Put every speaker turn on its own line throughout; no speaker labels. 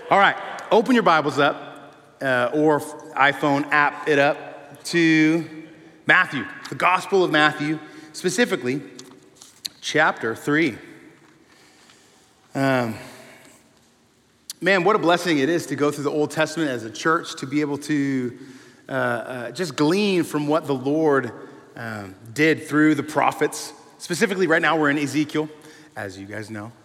All right, open your Bibles up or iPhone app it up to Matthew, the Gospel of Matthew, specifically chapter 3. Man, what a blessing it is to go through the Old Testament as a church, to be able to just glean from what the Lord did through the prophets. Specifically, right now we're in Ezekiel, as you guys know.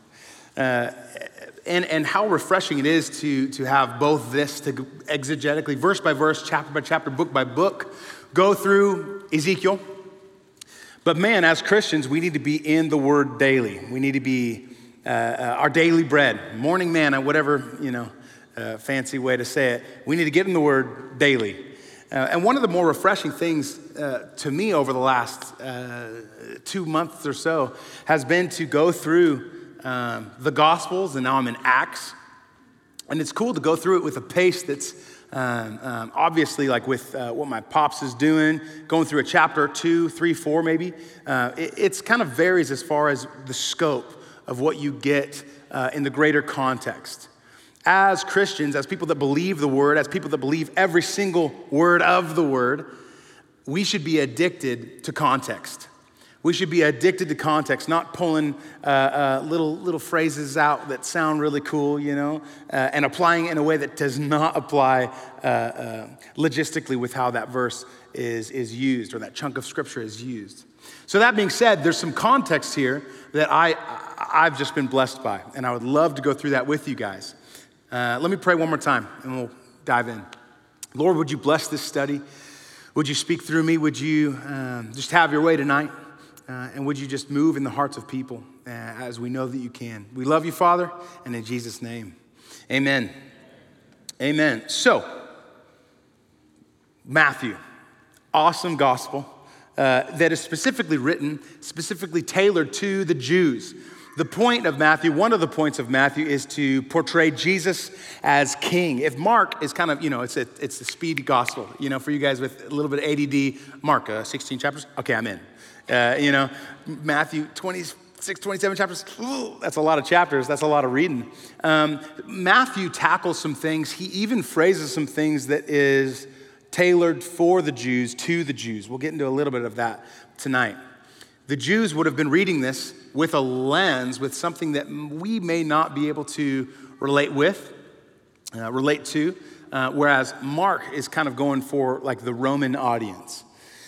And how refreshing it is to have both this, to exegetically, verse by verse, chapter by chapter, book by book, go through Ezekiel. But man, as Christians, we need to be in the Word daily. We need to be our daily bread, morning manna, whatever, fancy way to say it. We need to get in the Word daily. And one of the more refreshing things to me over the last 2 months or so has been to go through the Gospels, and now I'm in Acts. And it's cool to go through it with a pace that's obviously like with what my pops is doing, going through a chapter 2, 3, 4 maybe. It's kind of varies as far as the scope of what you get in the greater context. As Christians, as people that believe the Word, as people that believe every single word of the Word, we should be addicted to context. We should be addicted to context, not pulling little phrases out that sound really cool, and applying it in a way that does not apply logistically with how that verse is used or that chunk of scripture is used. So that being said, there's some context here that I've just been blessed by, and I would love to go through that with you guys. Let me pray one more time, and we'll dive in. Lord, would you bless this study? Would you speak through me? Would you just have your way tonight? And would you just move in the hearts of people as we know that you can. We love you, Father, and in Jesus' name, amen. Amen. So, Matthew, awesome gospel that is specifically written, specifically tailored to the Jews. The point of Matthew, one of the points of Matthew is to portray Jesus as king. If Mark is kind of, it's the speed gospel, for you guys with a little bit of ADD, Mark, 16 chapters, okay, I'm in. Matthew 26, 27 chapters, that's a lot of chapters, that's a lot of reading. Matthew tackles some things, he even phrases some things that is tailored for the Jews, to the Jews. We'll get into a little bit of that tonight. The Jews would have been reading this with a lens, with something that we may not be able to relate to, whereas Mark is kind of going for like the Roman audience.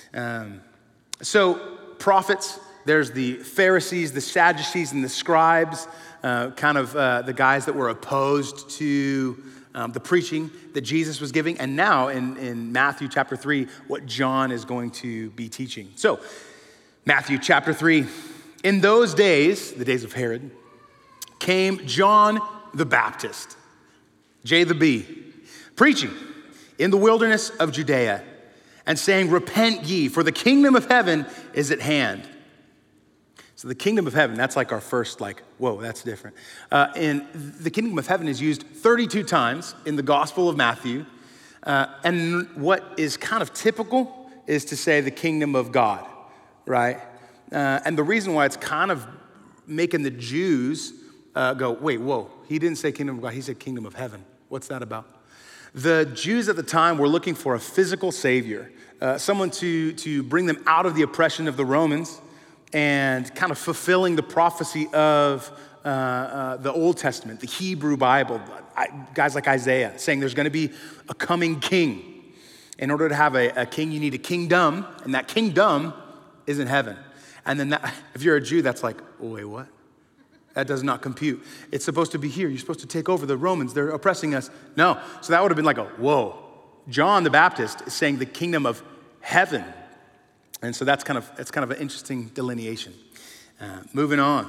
So prophets, there's the Pharisees, the Sadducees, and the scribes, the guys that were opposed to the preaching that Jesus was giving. And now in Matthew chapter 3, what John is going to be teaching. So Matthew chapter 3, in those days, the days of Herod, came John the Baptist, J the B, preaching in the wilderness of Judea, and saying, repent ye, for the kingdom of heaven is at hand. So the kingdom of heaven, that's like our first whoa, that's different. And the kingdom of heaven is used 32 times in the Gospel of Matthew. And what is kind of typical is to say the kingdom of God, right? And the reason why it's kind of making the Jews go, wait, whoa, he didn't say kingdom of God, he said kingdom of heaven. What's that about? The Jews at the time were looking for a physical savior, someone to bring them out of the oppression of the Romans and kind of fulfilling the prophecy of the Old Testament, the Hebrew Bible, guys like Isaiah, saying there's gonna be a coming king. In order to have a king, you need a kingdom, and that kingdom is in heaven. And then if you're a Jew, that's like, oh, wait, what? That does not compute. It's supposed to be here. You're supposed to take over the Romans. They're oppressing us. No. So that would have been like a, whoa. John the Baptist is saying the kingdom of heaven. And so that's kind of an interesting delineation. Moving on.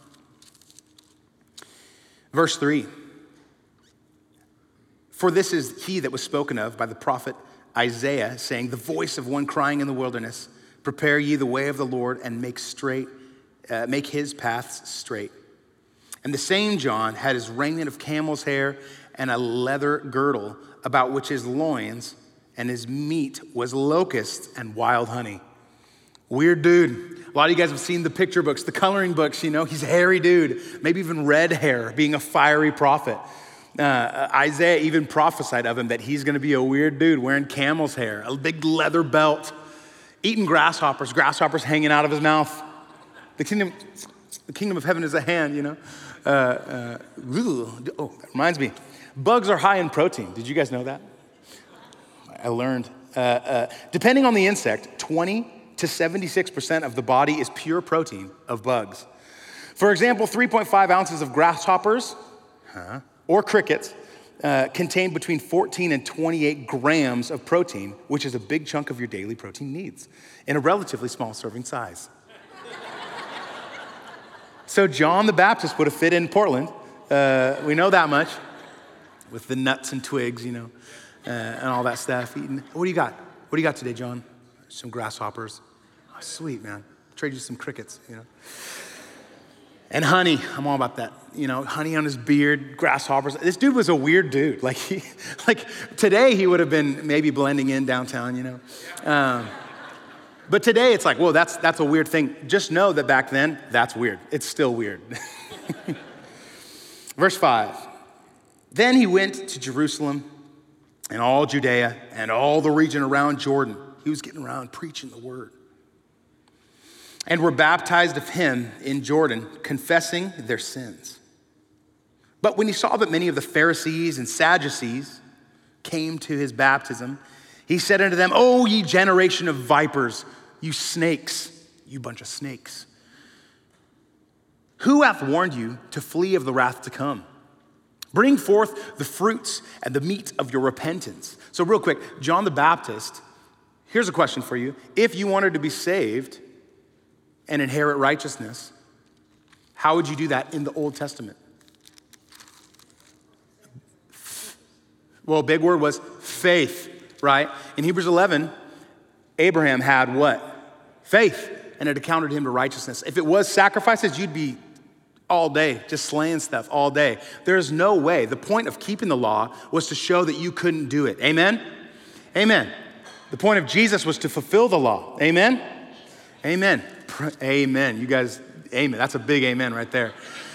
Verse 3. For this is he that was spoken of by the prophet Isaiah, saying, the voice of one crying in the wilderness, prepare ye the way of the Lord and make his paths straight. And the same John had his raiment of camel's hair and a leather girdle about which his loins, and his meat was locusts and wild honey. Weird dude. A lot of you guys have seen the picture books, the coloring books, he's a hairy dude, maybe even red hair, being a fiery prophet. Isaiah even prophesied of him that he's gonna be a weird dude wearing camel's hair, a big leather belt, eating grasshoppers hanging out of his mouth. The kingdom of heaven is at hand, you know? That reminds me, bugs are high in protein. Did you guys know that? I learned. Depending on the insect, 20 to 76% of the body is pure protein of bugs. For example, 3.5 ounces of grasshoppers or crickets contain between 14 and 28 grams of protein, which is a big chunk of your daily protein needs in a relatively small serving size. So John the Baptist would have fit in Portland. We know that much with the nuts and twigs, you know, and all that stuff eating. What do you got? What do you got today, John? Some grasshoppers. Oh, sweet, man. Trade you some crickets, you know. And honey, I'm all about that. You know, honey on his beard, grasshoppers. This dude was a weird dude. Like today he would have been maybe blending in downtown, you know. But today it's like, whoa, that's a weird thing. Just know that back then, that's weird. It's still weird. Verse 5, then he went to Jerusalem and all Judea and all the region around Jordan. He was getting around preaching the word. And were baptized of him in Jordan, confessing their sins. But when he saw that many of the Pharisees and Sadducees came to his baptism, he said unto them, O ye generation of vipers, you snakes, you bunch of snakes. Who hath warned you to flee of the wrath to come? Bring forth the fruits and the meat of your repentance. So real quick, John the Baptist, here's a question for you. If you wanted to be saved and inherit righteousness, how would you do that in the Old Testament? Well, a big word was faith, right? In Hebrews 11, Abraham had what? Faith, and it accounted him to righteousness. If it was sacrifices, you'd be all day, just slaying stuff all day. There's no way. The point of keeping the law was to show that you couldn't do it. Amen? Amen. The point of Jesus was to fulfill the law. Amen? Amen. Amen. You guys, amen. That's a big amen right there.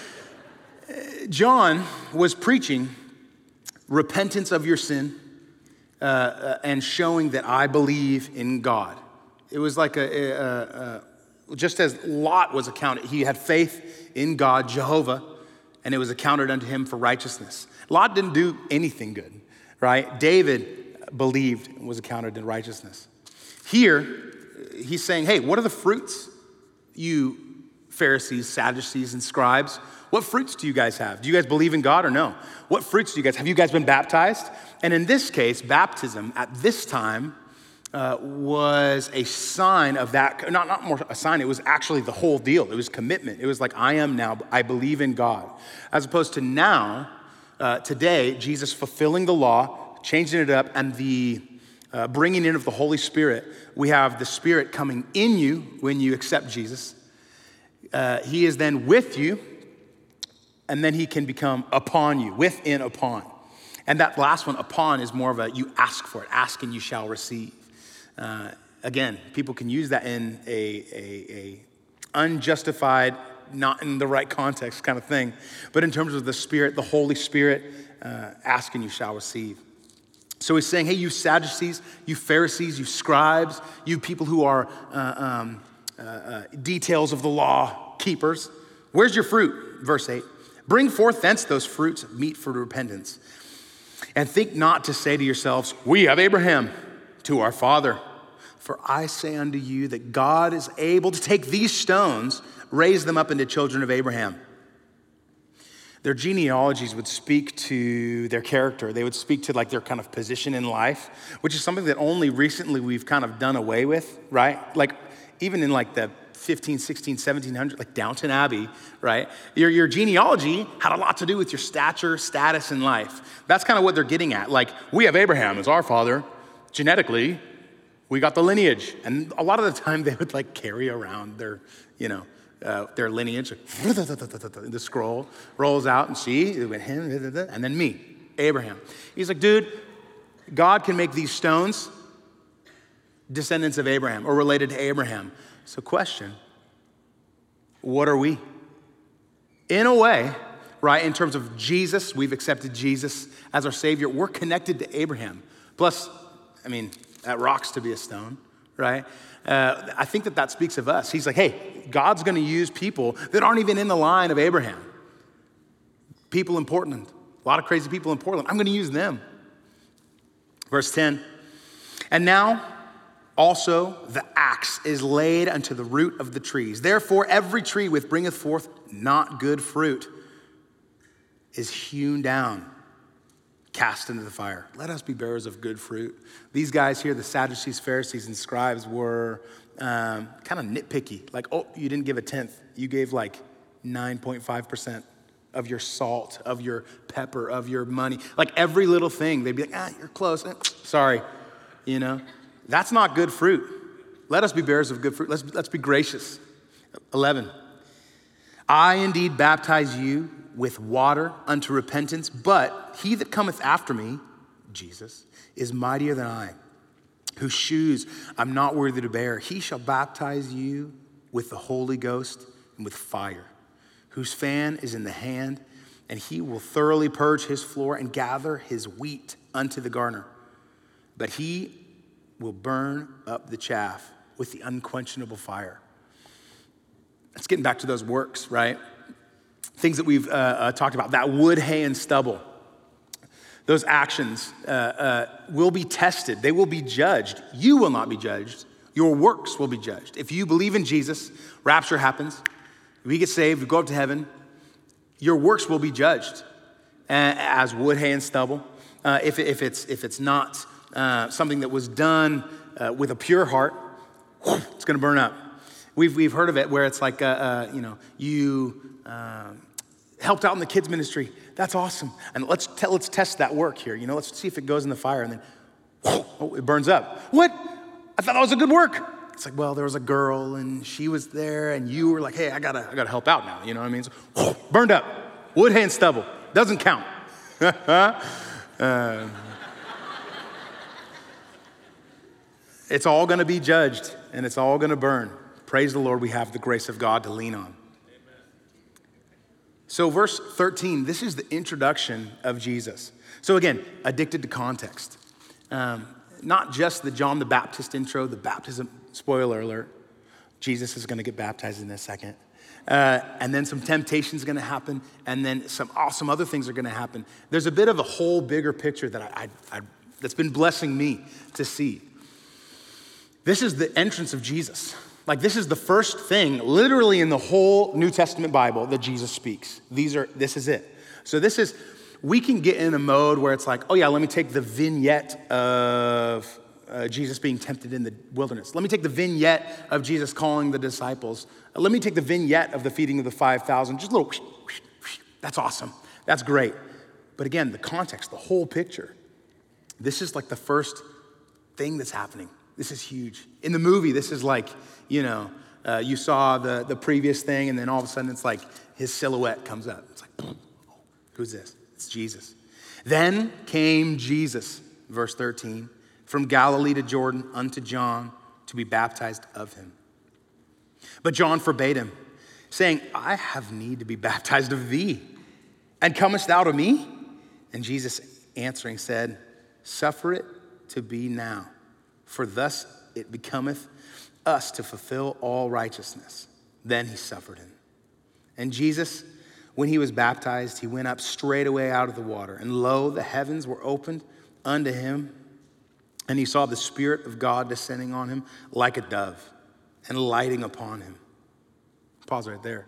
John was preaching repentance of your sin and showing that I believe in God. It was like just as Lot was accounted, he had faith in God, Jehovah, and it was accounted unto him for righteousness. Lot didn't do anything good, right? David believed and was accounted in righteousness. Here, he's saying, hey, what are the fruits, you Pharisees, Sadducees, and scribes? What fruits do you guys have? Do you guys believe in God or no? What fruits do you guys have? You guys been baptized? And in this case, baptism at this time was a sign of that, not more a sign, it was actually the whole deal. It was commitment. It was like, I am now, I believe in God. As opposed to now, today, Jesus fulfilling the law, changing it up, and the bringing in of the Holy Spirit. We have the Spirit coming in you when you accept Jesus. He is then with you, and then he can become upon you, within, upon. And that last one, upon, is more of a you ask for it. Ask and you shall receive. Again, people can use that in a unjustified, not in the right context kind of thing. But in terms of the Spirit, the Holy Spirit, ask and you shall receive. So he's saying, hey, you Sadducees, you Pharisees, you scribes, you people who are details of the law keepers, where's your fruit? Verse 8. Bring forth thence those fruits, meet for repentance. And think not to say to yourselves, we have Abraham to our father. For I say unto you that God is able to take these stones, raise them up into children of Abraham. Their genealogies would speak to their character. They would speak to like their kind of position in life, which is something that only recently we've kind of done away with, right? Like even in like the 15, 16, 1700, like Downton Abbey, right? Your genealogy had a lot to do with your stature, status in life. That's kind of what they're getting at. Like, we have Abraham as our father. Genetically, we got the lineage. And a lot of the time they would like carry around their, their lineage. The scroll rolls out and see, it went him, and then me, Abraham. He's like, dude, God can make these stones descendants of Abraham or related to Abraham. So question, what are we? In a way, right? In terms of Jesus, we've accepted Jesus as our Savior. We're connected to Abraham. Plus, I mean, that rocks to be a stone, right? I think that speaks of us. He's like, hey, God's gonna use people that aren't even in the line of Abraham. People in Portland, a lot of crazy people in Portland. I'm gonna use them. Verse 10, and now also the axe is laid unto the root of the trees. Therefore every tree which bringeth forth not good fruit is hewn down, cast into the fire. Let us be bearers of good fruit. These guys here, the Sadducees, Pharisees, and scribes were kind of nitpicky. Like, oh, you didn't give a tenth. You gave like 9.5% of your salt, of your pepper, of your money. Like every little thing, they'd be like, you're close. Sorry, you know. That's not good fruit. Let us be bearers of good fruit. Let's be gracious. 11, I indeed baptize you with water unto repentance, but he that cometh after me, Jesus, is mightier than I, whose shoes I'm not worthy to bear. He shall baptize you with the Holy Ghost and with fire, whose fan is in the hand, and he will thoroughly purge his floor and gather his wheat unto the garner. But he will burn up the chaff with the unquenchable fire. It's getting back to those works, right? Things that we've talked about, that wood, hay, and stubble. Those actions will be tested. They will be judged. You will not be judged. Your works will be judged. If you believe in Jesus, rapture happens, we get saved, we go up to heaven, your works will be judged as wood, hay, and stubble. If it's not something that was done with a pure heart, it's gonna burn up. We've heard of it where it's like, you helped out in the kids ministry. That's awesome. And let's test that work here. Let's see if it goes in the fire and then, it burns up. What? I thought that was a good work. It's like, well, there was a girl and she was there and you were like, hey, I gotta help out now. You know what I mean? So, burned up. Wood, hay, and stubble. Doesn't count. It's all gonna be judged and it's all gonna burn. Praise the Lord, we have the grace of God to lean on. Amen. So verse 13, this is the introduction of Jesus. So again, addicted to context. Not just the John the Baptist intro, the baptism, spoiler alert, Jesus is gonna get baptized in a second. And then some temptation's gonna happen, and then some awesome other things are gonna happen. There's a bit of a whole bigger picture that that's been blessing me to see. This is the entrance of Jesus. Like this is the first thing literally in the whole New Testament Bible that Jesus speaks. This is it. So we can get in a mode where it's like, oh yeah, let me take the vignette of Jesus being tempted in the wilderness. Let me take the vignette of Jesus calling the disciples. Let me take the vignette of the feeding of the 5,000. Just a little, that's awesome. That's great. But again, the context, the whole picture. This is like the first thing that's happening. This is huge. In the movie, this is like, you saw the previous thing and then all of a sudden it's like his silhouette comes up. It's like, oh, who's this? It's Jesus. Then came Jesus, verse 13, from Galilee to Jordan unto John to be baptized of him. But John forbade him, saying, I have need to be baptized of thee, and comest thou to me? And Jesus answering said, suffer it to be now, for thus it becometh us to fulfill all righteousness. Then he suffered him. And Jesus, when he was baptized, he went up straightway out of the water. And lo, the heavens were opened unto him. And he saw the Spirit of God descending on him like a dove and lighting upon him. Pause right there.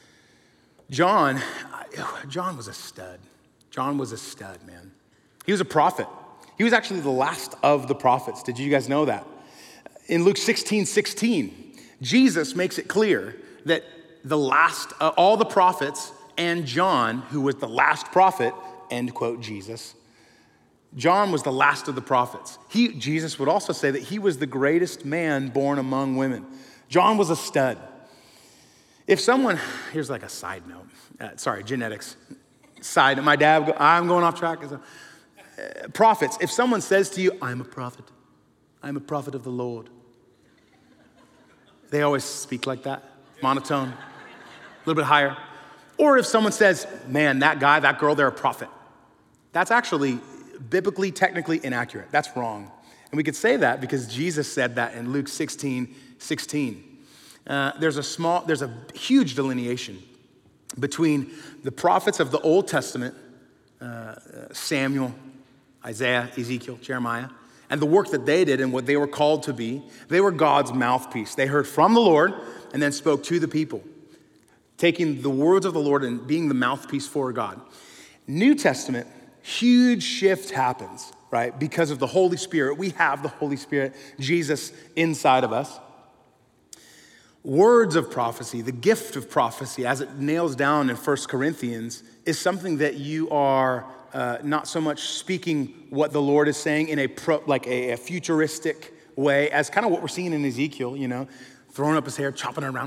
John was a stud. John was a stud, man. He was a prophet. He was actually the last of the prophets. Did you guys know that? In Luke 16:16, Jesus makes it clear that the last, all the prophets and John, who was the last prophet, end quote, Jesus. John was the last of the prophets. Jesus would also say that he was the greatest man born among women. John was a stud. If someone, here's like a side note. Genetics. My dad, I'm going off track. Prophets, if someone says to you, I'm a prophet of the Lord. They always speak like that, monotone, a little bit higher. Or if someone says, man, that guy, that girl, they're a prophet. That's actually biblically, technically inaccurate. That's wrong. And we could say that because Jesus said that in Luke 16:16. There's a huge delineation between the prophets of the Old Testament, Samuel, Isaiah, Ezekiel, Jeremiah, and the work that they did and what they were called to be. They were God's mouthpiece. They heard from the Lord and then spoke to the people, taking the words of the Lord and being the mouthpiece for God. New Testament, huge shift happens, right? Because of the Holy Spirit. We have the Holy Spirit, Jesus, inside of us. Words of prophecy, the gift of prophecy, as it nails down in 1 Corinthians, is something that you are not so much speaking what the Lord is saying in a futuristic way, as kind of what we're seeing in Ezekiel, throwing up his hair, chopping it around,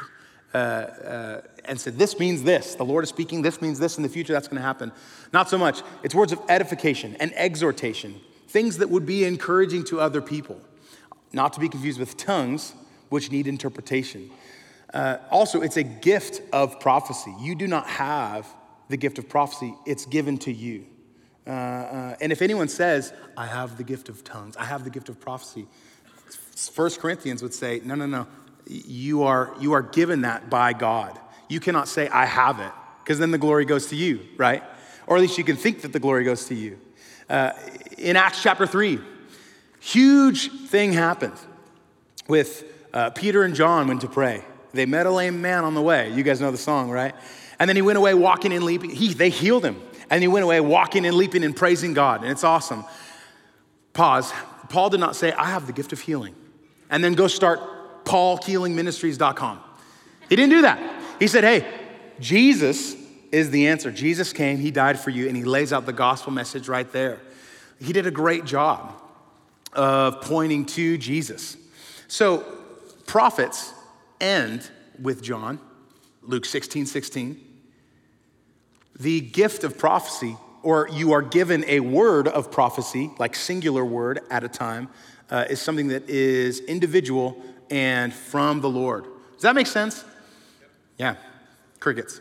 and said, this means this. The Lord is speaking, this means this in the future, that's going to happen. Not so much. It's words of edification and exhortation, things that would be encouraging to other people, not to be confused with tongues, which need interpretation. Also, it's a gift of prophecy. You do not have the gift of prophecy. It's given to you. And if anyone says, I have the gift of tongues, I have the gift of prophecy, 1 Corinthians would say, no. You are given that by God. You cannot say, I have it, because then the glory goes to you, right? Or at least you can think that the glory goes to you. In Acts chapter 3, huge thing happened with Peter and John went to pray. They met a lame man on the way. You guys know the song, right? And then he went away walking and leaping. They healed him. And he went away walking and leaping and praising God. And it's awesome. Pause. Paul did not say, I have the gift of healing. And then go start paulhealingministries.com. He didn't do that. He said, hey, Jesus is the answer. Jesus came, he died for you, and he lays out the gospel message right there. He did a great job of pointing to Jesus. So prophets end with John, Luke 16:16. The gift of prophecy, or you are given a word of prophecy, like singular word at a time, is something that is individual and from the Lord. Does that make sense? Yeah, crickets.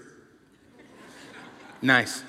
Nice.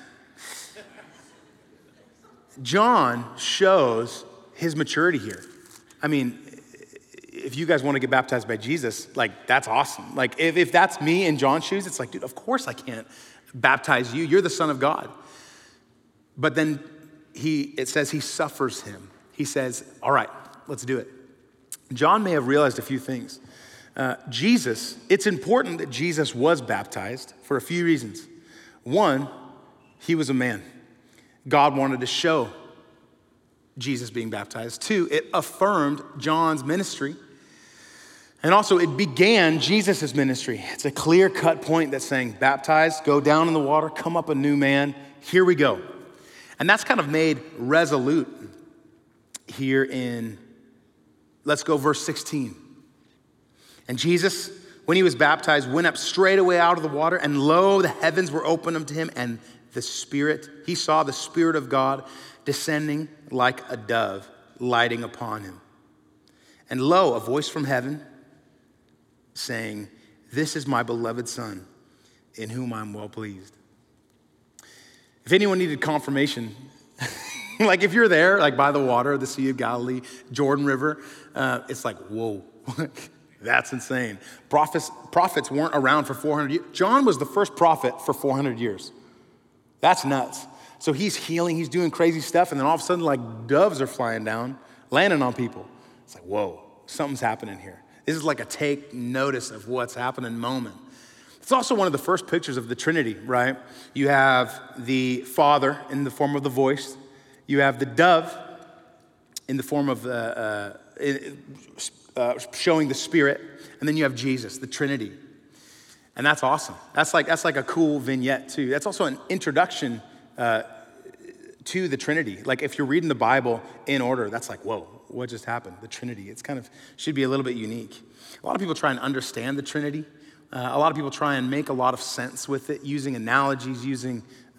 John shows his maturity here. I mean, if you guys want to get baptized by Jesus, that's awesome. If that's me in John's shoes, it's like, dude, of course I can't baptize you. You're the Son of God. But then it says he suffers him. He says, all right, let's do it. John may have realized a few things. It's important that Jesus was baptized for a few reasons. One, he was a man. God wanted to show Jesus being baptized. Two, it affirmed John's ministry. And also it began Jesus' ministry. It's a clear-cut point that's saying, baptize, go down in the water, come up a new man, here we go. And that's kind of made resolute here in, let's go verse 16. And Jesus, when he was baptized, went up straightway out of the water, and lo, the heavens were opened unto him, and he saw the Spirit of God descending like a dove, lighting upon him. And lo, a voice from heaven saying, this is my beloved Son, in whom I'm well pleased. If anyone needed confirmation, if you're there, by the water, the Sea of Galilee, Jordan River, it's like, whoa, that's insane. Prophets weren't around for 400 years. John was the first prophet for 400 years. That's nuts. So he's healing, he's doing crazy stuff, and then all of a sudden, doves are flying down, landing on people. It's like, whoa, something's happening here. This is like a take notice of what's happening moment. It's also one of the first pictures of the Trinity, right? You have the Father in the form of the voice. You have the dove in the form of showing the Spirit. And then you have Jesus, the Trinity. And that's awesome. That's like a cool vignette too. That's also an introduction to the Trinity. If you're reading the Bible in order, that's like, whoa, what just happened? The Trinity. It's should be a little bit unique. A lot of people try and understand the Trinity. A lot of people try and make a lot of sense with it, using analogies, using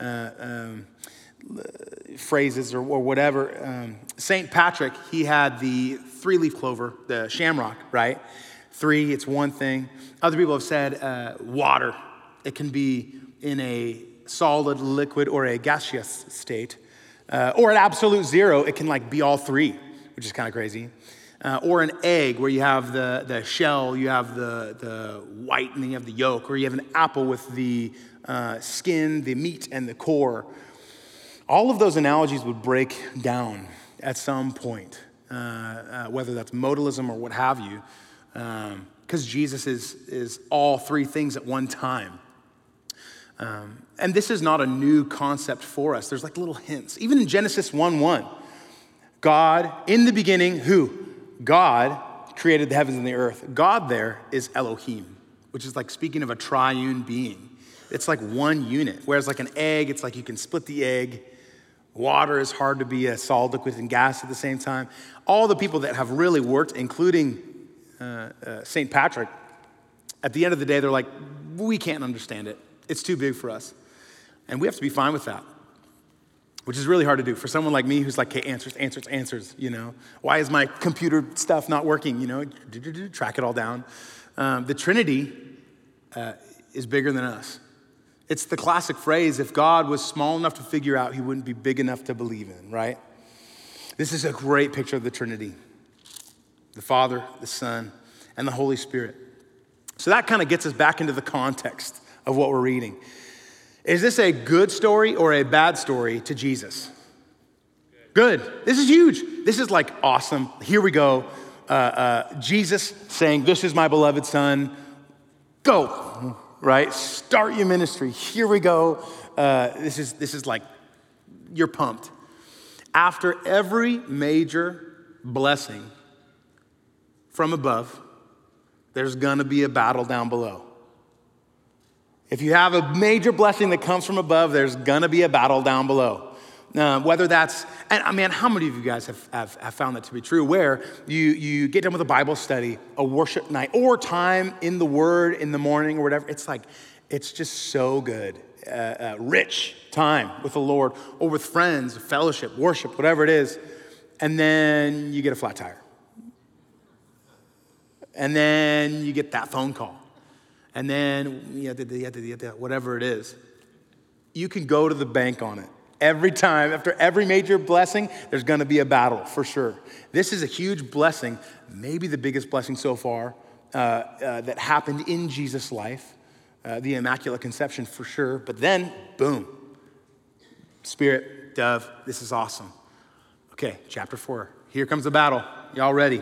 phrases or whatever. St. Patrick, he had the 3-leaf clover, the shamrock, right? 3, it's one thing. Other people have said water. It can be in a solid, liquid, or a gaseous state. Or at absolute zero, it can like be all three, which is kind of crazy. Or an egg where you have the shell, you have the white, and then you have the yolk. Or you have an apple with the skin, the meat, and the core. All of those analogies would break down at some point, whether that's modalism or what have you, because Jesus is all three things at one time. And this is not a new concept for us. There's like little hints. Even in Genesis 1:1, God, in the beginning, who? God created the heavens and the earth. God there is Elohim, which is like speaking of a triune being. It's like one unit, whereas like an egg, it's like you can split the egg. Water is hard to be a solid, liquid, and gas at the same time. All the people that have really worked, including St. Patrick, at the end of the day, they're like, we can't understand it. It's too big for us. And we have to be fine with that, which is really hard to do for someone like me who's like, okay, answers, you know? Why is my computer stuff not working, you know? Track it all down. The Trinity is bigger than us. It's the classic phrase, if God was small enough to figure out, he wouldn't be big enough to believe in, right? This is a great picture of the Trinity. The Father, the Son, and the Holy Spirit. So that kind of gets us back into the context of what we're reading. Is this a good story or a bad story to Jesus? Good. This is huge. This is like awesome. Here we go. Jesus saying, this is my beloved Son. Go. Right? Start your ministry. Here we go. This is like, you're pumped. After every major blessing from above, there's gonna be a battle down below. If you have a major blessing that comes from above, there's gonna be a battle down below. Whether that's, and I mean, how many of you guys have found that to be true, where you get done with a Bible study, a worship night, or time in the Word in the morning or whatever, it's like, it's just so good. Rich time with the Lord, or with friends, fellowship, worship, whatever it is, and then you get a flat tire. And then you get that phone call. And then, whatever it is, you can go to the bank on it. Every time, after every major blessing, there's gonna be a battle, for sure. This is a huge blessing, maybe the biggest blessing so far that happened in Jesus' life, the Immaculate Conception for sure, but then, boom, Spirit, dove, this is awesome. Okay, chapter 4, here comes the battle. Y'all ready?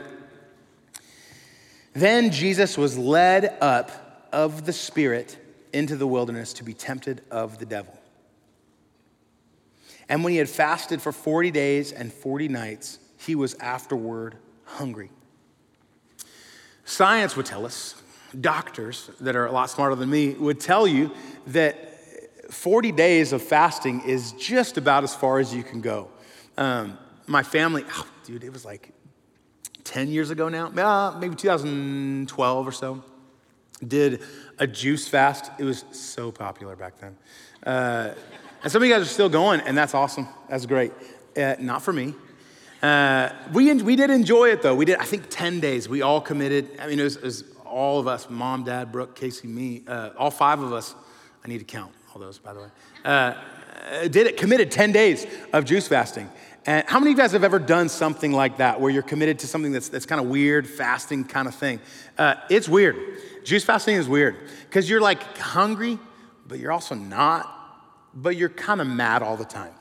Then Jesus was led up of the Spirit into the wilderness to be tempted of the devil. And when he had fasted for 40 days and 40 nights, he was afterward hungry. Science would tell us, doctors that are a lot smarter than me would tell you that 40 days of fasting is just about as far as you can go. My family, it was like 10 years ago now, maybe 2012 or so, did a juice fast. It was so popular back then. And some of you guys are still going, and that's awesome. That's great. Not for me. We did enjoy it, though. We did, I think, 10 days. We all committed. I mean, it was all of us, Mom, Dad, Brooke, Casey, me, all 5 of us. I need to count all those, by the way. Committed 10 days of juice fasting. And how many of you guys have ever done something like that, where you're committed to something that's kind of weird, fasting kind of thing? It's weird. Juice fasting is weird, because you're like hungry, but you're also not. But you're kind of mad all the time.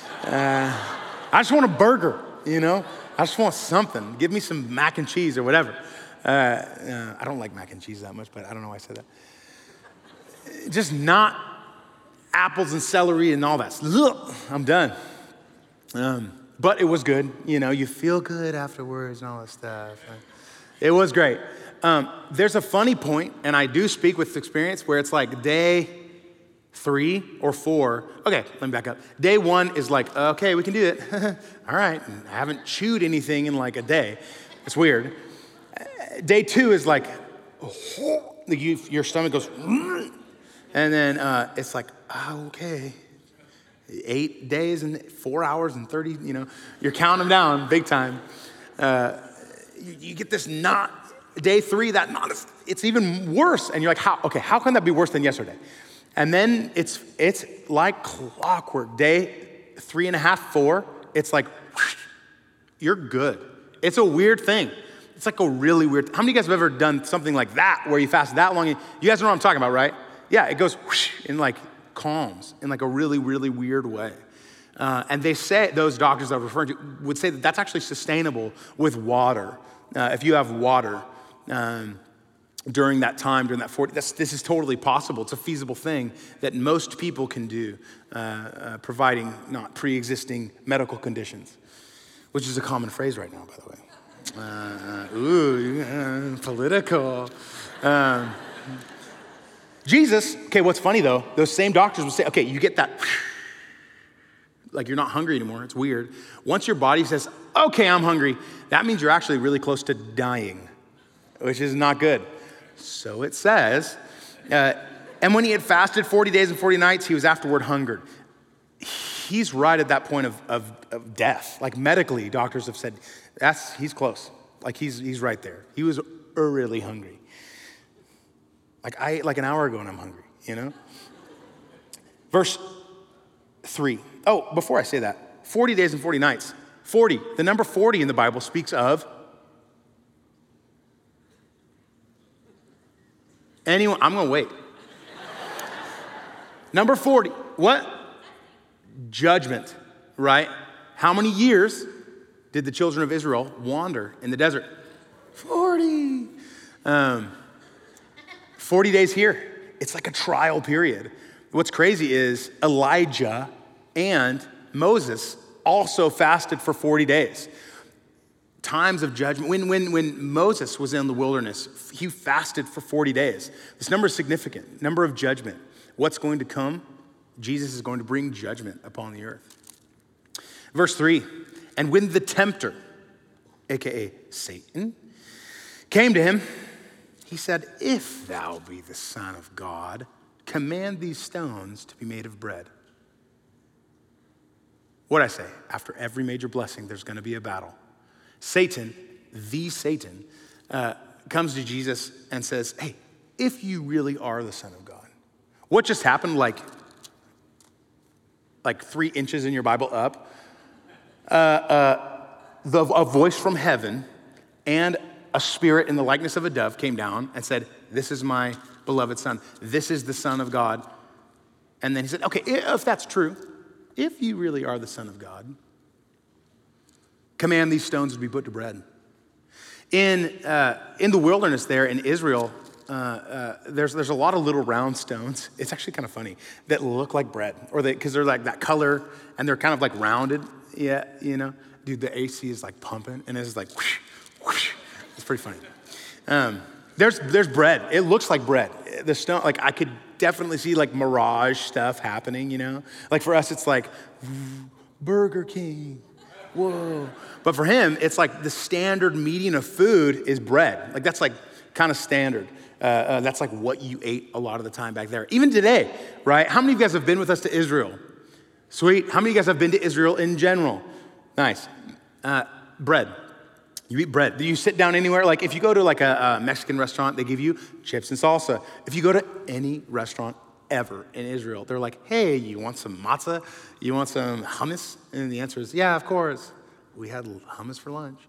I just want a burger, you know? I just want something. Give me some mac and cheese or whatever. I don't like mac and cheese that much, but I don't know why I said that. Just not apples and celery and all that. Ugh, I'm done. But it was good. You know, you feel good afterwards and all that stuff. It was great. There's a funny point, and I do speak with experience, where it's like day 3 or 4. Okay, let me back up. Day 1 is like, okay, we can do it. All right, I haven't chewed anything in like a day. It's weird. Day 2 is like, your stomach goes, and then it's like, okay. 8 days and 4 hours and 30, you know, you're counting them down big time. You get this knot. Day 3, that knot, it's even worse. And you're like, how can that be worse than yesterday? And then it's like clockwork. Day 3.5, 4, it's like, whoosh, you're good. It's a weird thing. It's like a really weird, how many of you guys have ever done something like that where you fast that long? You guys know what I'm talking about, right? Yeah, it goes whoosh, and like calms in like a really, really weird way. And they say, those doctors that I'm referring to would say that that's actually sustainable with water. If you have water during that time, during that 40, this is totally possible. It's a feasible thing that most people can do, providing not pre-existing medical conditions, which is a common phrase right now, by the way. Political. Jesus, okay, what's funny though, those same doctors will say, okay, you get that, like you're not hungry anymore, it's weird. Once your body says, okay, I'm hungry, that means you're actually really close to dying, which is not good. So it says, and when he had fasted 40 days and 40 nights, he was afterward hungered. He's right at that point of death. Like medically, doctors have said, he's close. Like he's right there. He was really hungry. Like I ate like an hour ago and I'm hungry, you know? Verse 3. Oh, before I say that, 40 days and 40 nights. 40, the number 40 in the Bible speaks of anyone, I'm gonna wait. Number 40, what? Judgment, right? How many years did the children of Israel wander in the desert? 40. 40 days here. It's like a trial period. What's crazy is Elijah and Moses also fasted for 40 days. Times of judgment. When Moses was in the wilderness, he fasted for 40 days. This number is significant. Number of judgment. What's going to come? Jesus is going to bring judgment upon the earth. Verse 3, and when the tempter, AKA Satan, came to him, he said, if thou be the Son of God, command these stones to be made of bread. What'd I say? After every major blessing, there's gonna be a battle. Satan, the Satan, comes to Jesus and says, hey, if you really are the Son of God, what just happened like 3 inches in your Bible up? A voice from heaven and a spirit in the likeness of a dove came down and said, this is my beloved Son. This is the Son of God. And then he said, okay, if that's true, if you really are the Son of God, command these stones to be put to bread. In the wilderness there in Israel, there's a lot of little round stones. It's actually kind of funny that look like bread, or because they're like that color and they're kind of like rounded. Yeah, you know, dude, the AC is like pumping and it's like whoosh, whoosh. It's pretty funny. There's bread. It looks like bread. The stone, like I could definitely see like mirage stuff happening. You know, like for us, it's like Burger King. Whoa. But for him, it's like the standard median of food is bread. Like that's like kind of standard. That's like what you ate a lot of the time back there. Even today, right? How many of you guys have been with us to Israel? Sweet. How many of you guys have been to Israel in general? Nice. Bread. You eat bread. Do you sit down anywhere? Like if you go to like a Mexican restaurant, they give you chips and salsa. If you go to any restaurant ever in Israel, they're like, hey, you want some matzah? You want some hummus? And the answer is, yeah, of course. We had hummus for lunch.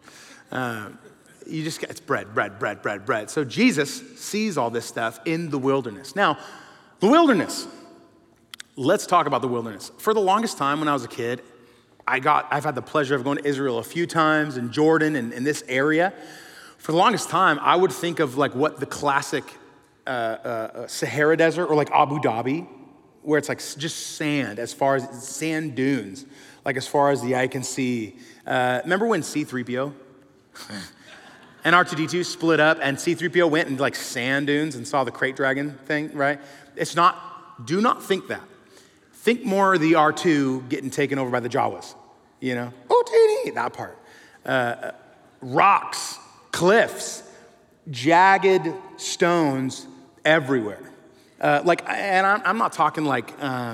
You just get, it's bread. So Jesus sees all this stuff in the wilderness. Now, the wilderness. Let's talk about the wilderness. For the longest time when I was a kid, I've had the pleasure of going to Israel a few times, and Jordan and in this area. For the longest time, I would think of like what the classic Sahara Desert or like Abu Dhabi, where it's like just sand, as far as sand dunes, like as far as the eye can see. Remember when C-3PO and R2-D2 split up and C-3PO went into like sand dunes and saw the crate dragon thing, right? Do not think that. Think more of the R2 getting taken over by the Jawas, you know? Oh, teeny, that part. Rocks, cliffs, jagged stones everywhere. And I'm not talking like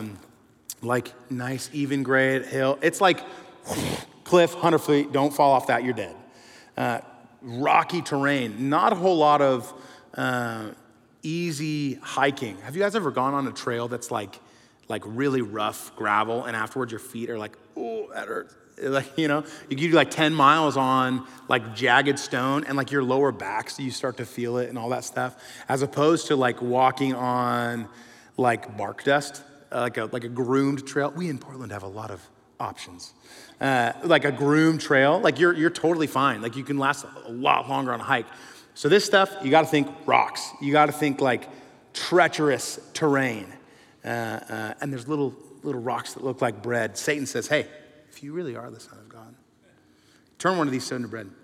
nice even grade hill. It's like cliff, 100 feet, don't fall off that, you're dead. Rocky terrain, not a whole lot of easy hiking. Have you guys ever gone on a trail that's like really rough gravel and afterwards your feet are like, oh, that hurts. Like, you do like 10 miles on like jagged stone and like your lower back, so you start to feel it and all that stuff, as opposed to like walking on like bark dust, like a groomed trail. We in Portland have a lot of options. Like a groomed trail, like you're totally fine. Like you can last a lot longer on a hike. So this stuff, you got to think rocks. You got to think like treacherous terrain. And there's little rocks that look like bread. Satan says, hey, if you really are the Son of God, turn one of these stones to bread.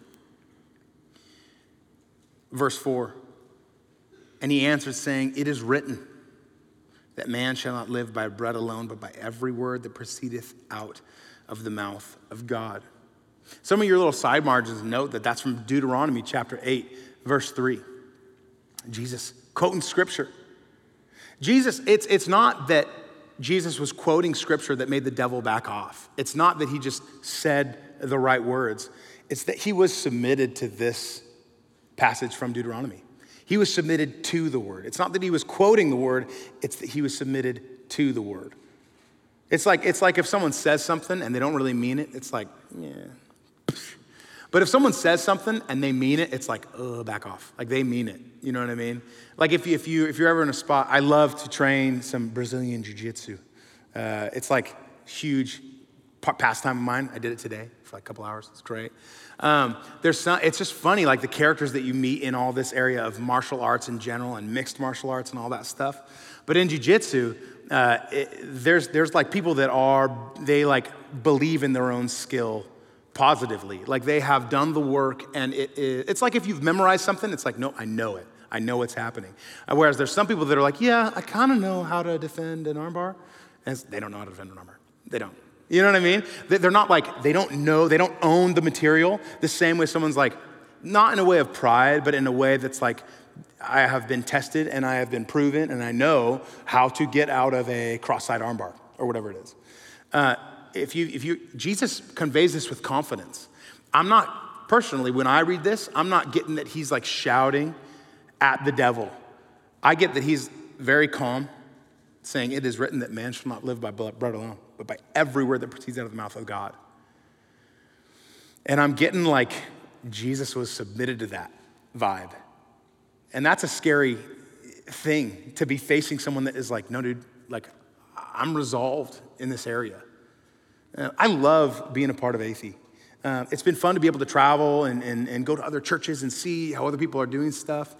Verse 4, and he answered saying, it is written that man shall not live by bread alone, but by every word that proceedeth out of the mouth of God. Some of your little side margins note that that's from Deuteronomy chapter 8, verse 3. Jesus quoting scripture. It's not that Jesus was quoting scripture that made the devil back off. It's not that he just said the right words. It's that he was submitted to this passage from Deuteronomy. He was submitted to the word. It's not that he was quoting the word, it's that he was submitted to the word. It's like if someone says something and they don't really mean it, it's like, yeah. But if someone says something and they mean it, it's like, oh, back off. Like they mean it. You know what I mean? Like if you're ever in a spot, I love to train some Brazilian jiu-jitsu. It's like huge pastime of mine. I did it today for like a couple hours. It's great. It's just funny, like the characters that you meet in all this area of martial arts in general and mixed martial arts and all that stuff. But in jiu-jitsu, there's like people that they like believe in their own skill positively. Like they have done the work, and it's like if you've memorized something, it's like, no, I know it. I know what's happening. Whereas there's some people that are like, yeah, I kind of know how to defend an armbar. And they don't know how to defend an armbar. They don't. You know what I mean? They're not like, they don't know, they don't own the material the same way someone's like, not in a way of pride, but in a way that's like, I have been tested and I have been proven and I know how to get out of a cross-side armbar or whatever it is. Jesus conveys this with confidence. I'm not, personally, when I read this, I'm not getting that he's like shouting at the devil. I get that he's very calm, saying it is written that man shall not live by bread alone, but by every word that proceeds out of the mouth of God. And I'm getting like Jesus was submitted to that vibe. And that's a scary thing, to be facing someone that is like, no, dude, like I'm resolved in this area. I love being a part of ATHE. It's been fun to be able to travel and go to other churches and see how other people are doing stuff.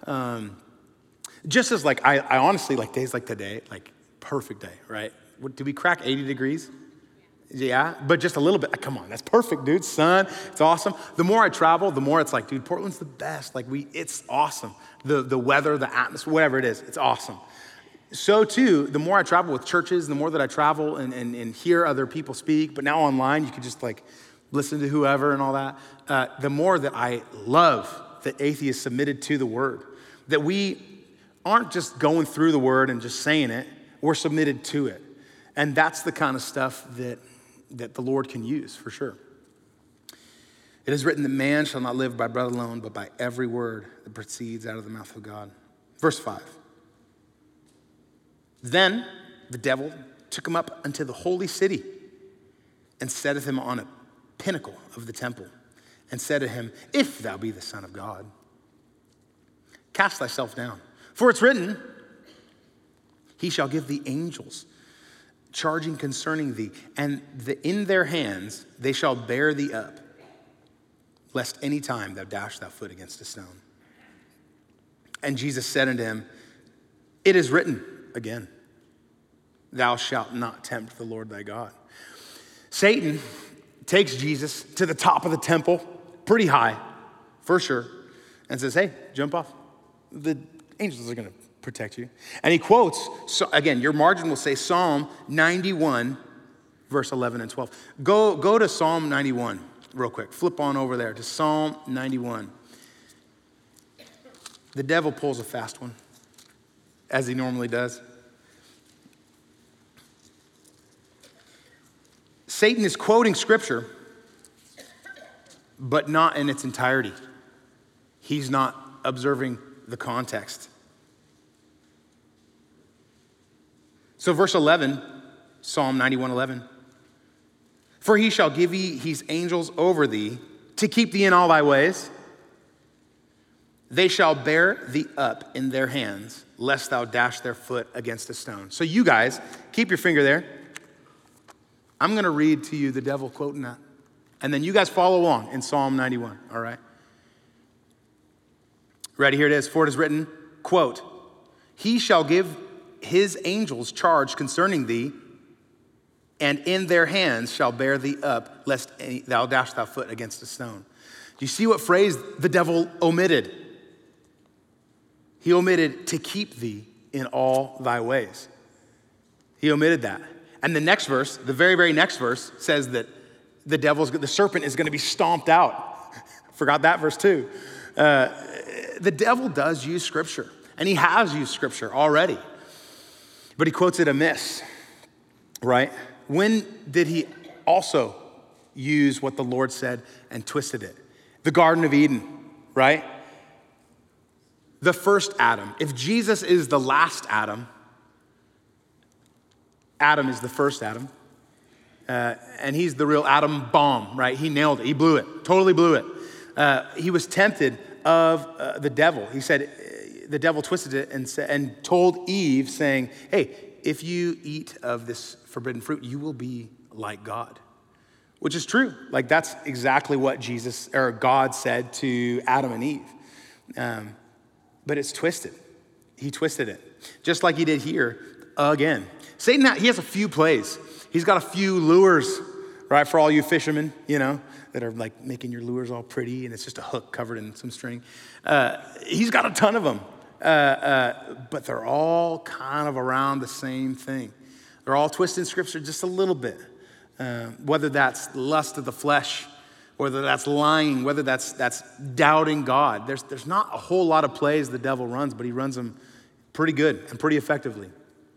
Just as like, I honestly, like days like today, like perfect day, right? Did we crack 80 degrees? Yeah, but just a little bit. Come on, that's perfect, dude. Sun, it's awesome. The more I travel, the more it's like, dude, Portland's the best. Like it's awesome. The weather, the atmosphere, whatever it is, it's awesome. So too, the more I travel with churches, the more that I travel and hear other people speak, but now online, you can just like listen to whoever and all that. The more that I love that ATHE is submitted to the word, that we aren't just going through the word and just saying it, we're submitted to it. And that's the kind of stuff that the Lord can use for sure. It is written that man shall not live by bread alone, but by every word that proceeds out of the mouth of God. Verse 5. Then the devil took him up unto the holy city and setteth him on a pinnacle of the temple and said to him, if thou be the Son of God, cast thyself down. For it's written, he shall give thee angels charging concerning thee, and in their hands they shall bear thee up, lest any time thou dash thy foot against a stone. And Jesus said unto him, it is written again, thou shalt not tempt the Lord thy God. Satan takes Jesus to the top of the temple, pretty high, for sure, and says, hey, jump off. The angels are gonna protect you. And he quotes, so again, your margin will say Psalm 91, verse 11 and 12. Go to Psalm 91 real quick. Flip on over there to Psalm 91. The devil pulls a fast one, as he normally does. Satan is quoting scripture, but not in its entirety. He's not observing the context. So verse 11, Psalm 91:11. For he shall give thee his angels over thee to keep thee in all thy ways. They shall bear thee up in their hands, lest thou dash their foot against a stone. So you guys, keep your finger there. I'm gonna read to you the devil quoting that. And then you guys follow along in Psalm 91, all right? Ready, here it is. For it is written, quote, he shall give his angels charge concerning thee, and in their hands shall bear thee up, lest thou dash thy foot against a stone. Do you see what phrase the devil omitted? He omitted to keep thee in all thy ways. He omitted that. And the next verse, the very, very next verse, says that the serpent is gonna be stomped out. Forgot that verse too. The devil does use scripture, and he has used scripture already, but he quotes it amiss, right? When did he also use what the Lord said and twisted it? The Garden of Eden, right? The first Adam. If Jesus is the last Adam, Adam is the first Adam, and he's the real Adam bomb, right? He nailed it, he blew it, totally blew it. He was tempted of the devil. He said, the devil twisted it and told Eve saying, hey, if you eat of this forbidden fruit, you will be like God, which is true. Like that's exactly what God said to Adam and Eve. But it's twisted. He twisted it, just like he did here again. Satan, he has a few plays. He's got a few lures, right? For all you fishermen, that are like making your lures all pretty and it's just a hook covered in some string. He's got a ton of them, but they're all kind of around the same thing. They're all twisted in scripture just a little bit. Whether that's lust of the flesh, whether that's lying, whether that's doubting God. There's not a whole lot of plays the devil runs, but he runs them pretty good and pretty effectively.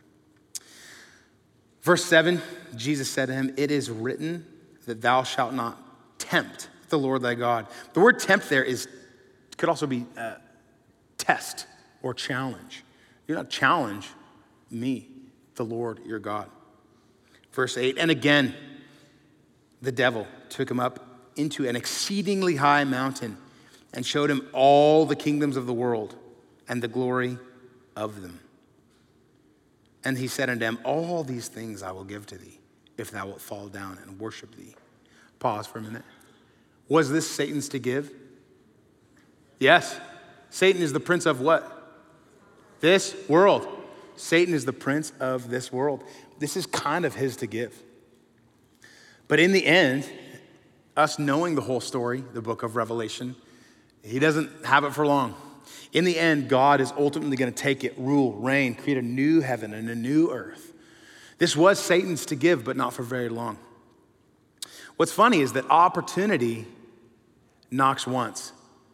Verse 7, Jesus said to him, it is written that thou shalt not tempt the Lord thy God. The word tempt there could also be test or challenge. You're not challenge me, the Lord your God. Verse 8, and again, the devil took him up into an exceedingly high mountain and showed him all the kingdoms of the world and the glory of them. And he said unto him, all these things I will give to thee if thou wilt fall down and worship thee. Pause for a minute. Was this Satan's to give? Yes. Satan is the prince of what? This world. Satan is the prince of this world. This is kind of his to give. But in the end, us knowing the whole story, the book of Revelation, he doesn't have it for long. In the end, God is ultimately going to take it, rule, reign, create a new heaven and a new earth. This was Satan's to give, but not for very long. What's funny is that opportunity knocks once,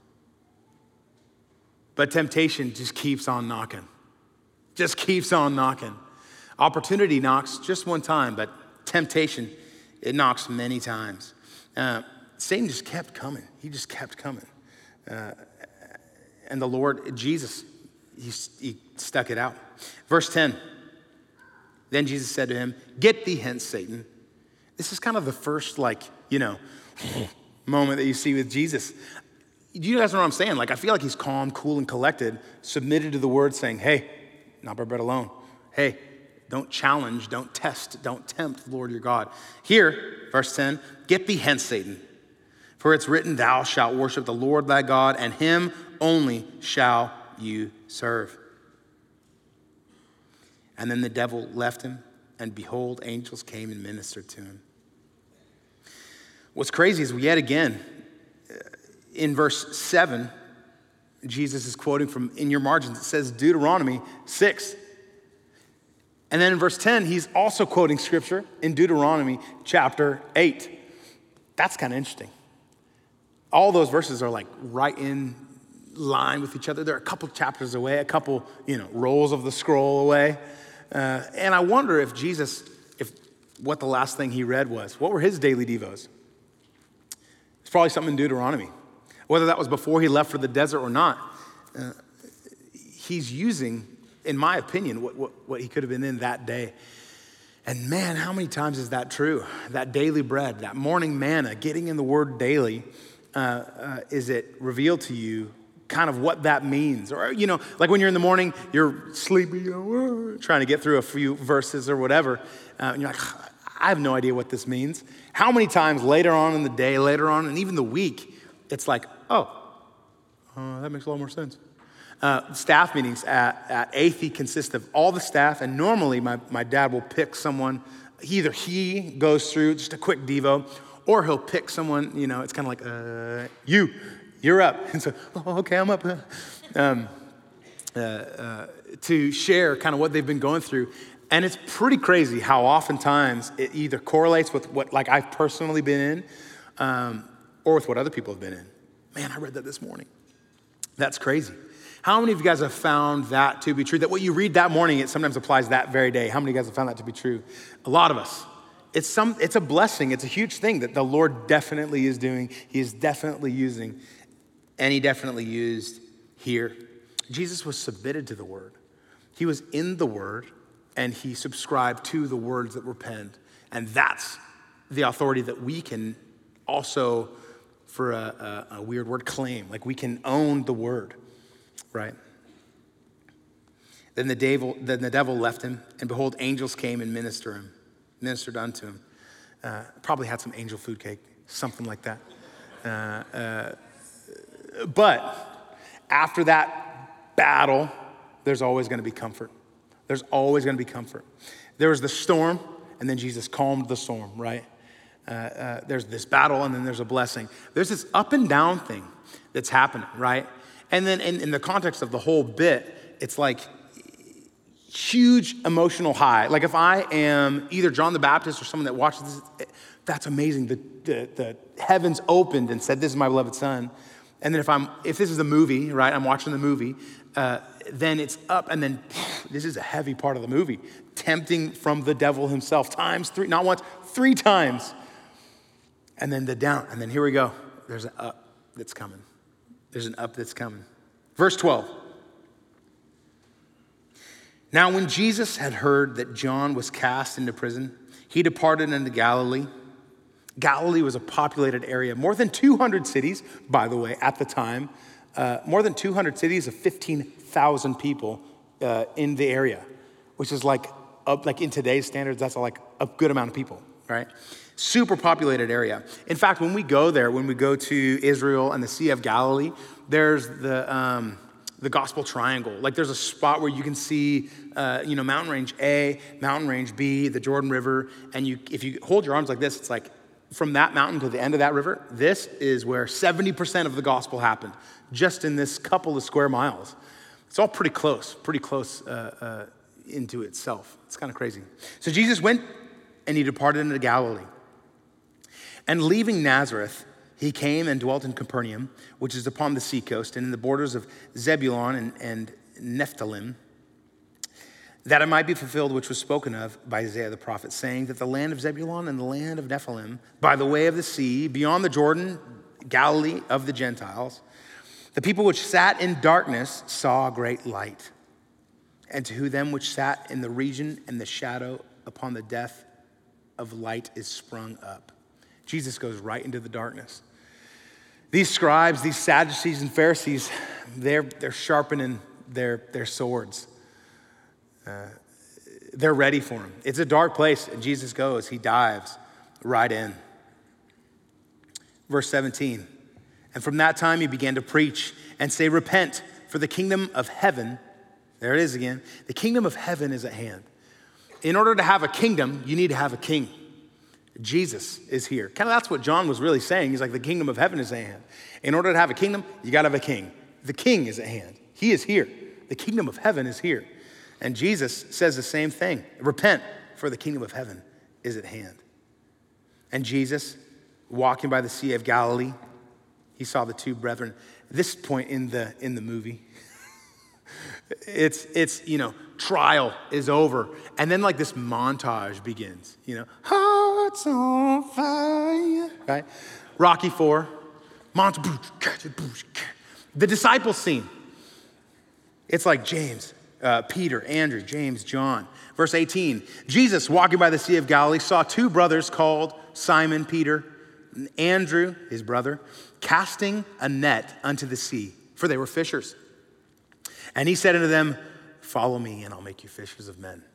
but temptation just keeps on knocking. Just keeps on knocking. Opportunity knocks just one time, but temptation, it knocks many times. Satan just kept coming. He just kept coming. And the Lord, Jesus, he stuck it out. Verse 10, then Jesus said to him, get thee hence, Satan. This is kind of the first, moment that you see with Jesus. You guys know what I'm saying? I feel like he's calm, cool, and collected, submitted to the word saying, hey, not by bread alone. Hey, don't challenge, don't test, don't tempt the Lord your God. Here, verse 10, get thee hence, Satan. For it's written, thou shalt worship the Lord thy God, and him only shall you serve. And then the devil left him, and behold, angels came and ministered to him. What's crazy is yet again, in verse 7, Jesus is quoting from, in your margins, it says Deuteronomy 6. And then in verse 10, he's also quoting scripture in Deuteronomy chapter 8. That's kind of interesting. All those verses are right in line with each other. They're a couple chapters away, a couple, rolls of the scroll away. And I wonder if Jesus, what the last thing he read was. What were his daily devos? It's probably something in Deuteronomy. Whether that was before he left for the desert or not, he's using in my opinion, what he could have been in that day. And man, how many times is that true? That daily bread, that morning manna, getting in the word daily, is it revealed to you kind of what that means? Or, like when you're in the morning, you're sleepy, trying to get through a few verses or whatever, and you're like, I have no idea what this means. How many times later on in the day, later on, and even the week, it's like, that makes a lot more sense. Staff meetings at AITHY consist of all the staff, and normally my dad will pick someone. Either he goes through just a quick devo, or he'll pick someone, it's kind of like, you're up. And so, okay, I'm up. To share kind of what they've been going through. And it's pretty crazy how oftentimes it either correlates with what like I've personally been in, or with what other people have been in. Man, I read that this morning. That's crazy. How many of you guys have found that to be true? That what you read that morning, it sometimes applies that very day. How many of you guys have found that to be true? A lot of us. It's a blessing. It's a huge thing that the Lord definitely is doing. He is definitely using, and he definitely used here. Jesus was submitted to the word. He was in the word, and he subscribed to the words that were penned. And that's the authority that we can also, for a weird word, claim. Like we can own the word, right? Then the devil left him, and behold, angels came and ministered unto him. Probably had some angel food cake, something like that. But after that battle, there's always gonna be comfort. There's always gonna be comfort. There was the storm, and then Jesus calmed the storm, right? There's this battle, and then there's a blessing. There's this up and down thing that's happening, right? And then in the context of the whole bit, it's like huge emotional high. Like if I am either John the Baptist or someone that watches this, that's amazing. The heavens opened and said, this is my beloved son. And then if this is a movie, right, I'm watching the movie, then it's up, and then this is a heavy part of the movie. Tempting from the devil himself, times three, not once, 3 times. And then the down, and then here we go. There's an up that's coming. There's an up that's coming. Verse 12. Now when Jesus had heard that John was cast into prison, he departed into Galilee. Galilee was a populated area. More than 200 cities, by the way, at the time. More than 200 cities of 15,000 people in the area, which is like in today's standards, that's like a good amount of people, right? Super populated area. In fact, when we go there, when we go to Israel and the Sea of Galilee, there's the Gospel Triangle. Like there's a spot where you can see, Mountain Range A, Mountain Range B, the Jordan River, and if you hold your arms like this, it's like from that mountain to the end of that river, this is where 70% of the gospel happened, just in this couple of square miles. It's all pretty close into itself. It's kind of crazy. So Jesus went and he departed into Galilee. And leaving Nazareth, he came and dwelt in Capernaum, which is upon the seacoast and in the borders of Zebulun and Nephthalim, that it might be fulfilled which was spoken of by Isaiah the prophet, saying that the land of Zebulun and the land of Nephthalim, by the way of the sea, beyond the Jordan, Galilee of the Gentiles, the people which sat in darkness saw a great light. And to them which sat in the region and the shadow upon the death of light is sprung up. Jesus goes right into the darkness. These scribes, these Sadducees and Pharisees, they're sharpening their swords. They're ready for him. It's a dark place, and Jesus goes, he dives right in. Verse 17, and from that time he began to preach and say, repent, for the kingdom of heaven, there it is again, the kingdom of heaven is at hand. In order to have a kingdom, you need to have a king. Jesus is here. Kind of that's what John was really saying. He's like, the kingdom of heaven is at hand. In order to have a kingdom, you gotta have a king. The king is at hand. He is here. The kingdom of heaven is here. And Jesus says the same thing. Repent, for the kingdom of heaven is at hand. And Jesus, walking by the Sea of Galilee, he saw the 2 brethren. At this point in the movie, it's trial is over. And then like this montage begins, hearts on fire, right? Rocky IV, the disciple scene. It's like, James, Peter, Andrew, James, John. Verse 18, Jesus, walking by the Sea of Galilee, saw two brothers called Simon Peter and Andrew, his brother, casting a net unto the sea, for they were fishers. And he said unto them, follow me, and I'll make you fishers of men.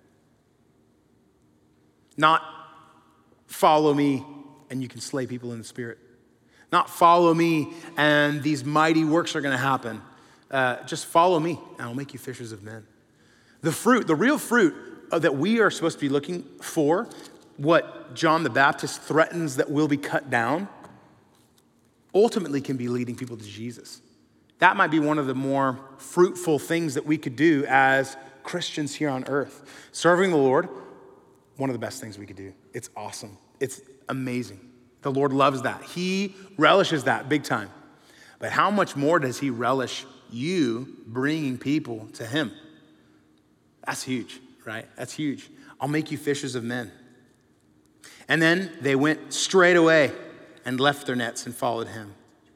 Not follow me, and you can slay people in the spirit. Not follow me, and these mighty works are going to happen. Just follow me, and I'll make you fishers of men. The fruit, the real fruit that we are supposed to be looking for, what John the Baptist threatens that will be cut down, ultimately can be leading people to Jesus. That might be one of the more fruitful things that we could do as Christians here on earth. Serving the Lord, one of the best things we could do. It's awesome. It's amazing. The Lord loves that. He relishes that big time. But how much more does he relish you bringing people to him? That's huge, right? That's huge. I'll make you fishers of men. And then they went straight away and left their nets and followed him.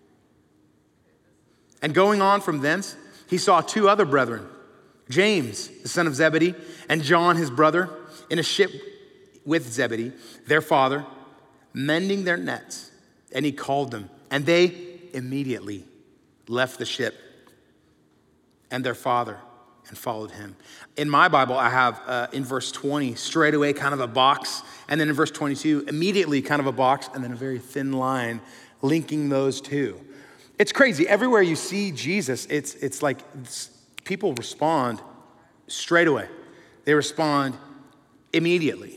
And going on from thence, he saw two other brethren, James, the son of Zebedee, and John, his brother, in a ship with Zebedee, their father, mending their nets. And he called them, and they immediately left the ship and their father and followed him. In my Bible, I have in verse 20, straight away kind of a box, and then in verse 22, immediately kind of a box, and then a very thin line linking those two. It's crazy. Everywhere you see Jesus, it's like people respond straight away. They respond immediately.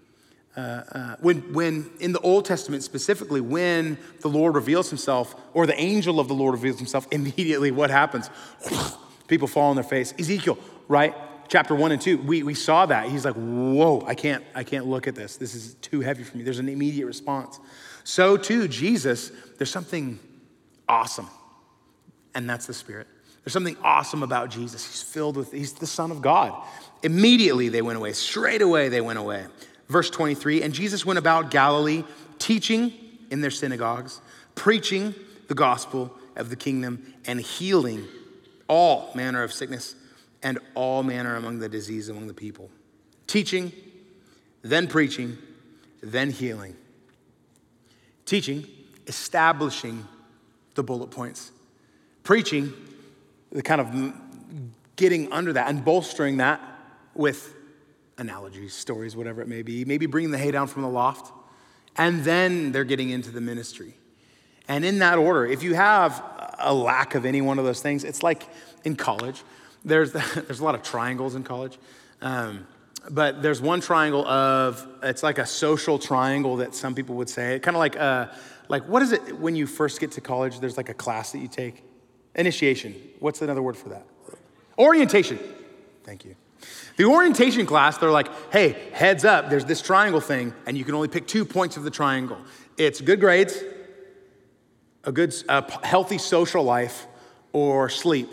When in the Old Testament specifically, when the Lord reveals himself, or the angel of the Lord reveals himself, immediately what happens? People fall on their face. Ezekiel, right? Chapter 1 and 2, we saw that. He's like, whoa, I can't look at this. This is too heavy for me. There's an immediate response. So too, Jesus, there's something awesome, and that's the Spirit. There's something awesome about Jesus. He's the Son of God. Immediately they went away. Straight away they went away. Verse 23, and Jesus went about Galilee, teaching in their synagogues, preaching the gospel of the kingdom, and healing all manner of sickness and all manner among the disease among the people. Teaching, then preaching, then healing. Teaching, establishing the bullet points. Preaching, the kind of getting under that and bolstering that with analogies, stories, whatever it may be. Maybe bringing the hay down from the loft. And then they're getting into the ministry. And in that order, if you have a lack of any one of those things, it's like in college. There's a lot of triangles in college. But there's one triangle it's like a social triangle that some people would say. Kind of like what is it when you first get to college? There's like a class that you take. Initiation. What's another word for that? Orientation. Thank you. The orientation class, they're like, hey, heads up, there's this triangle thing, and you can only pick 2 points of the triangle. It's good grades, a good, healthy social life, or sleep.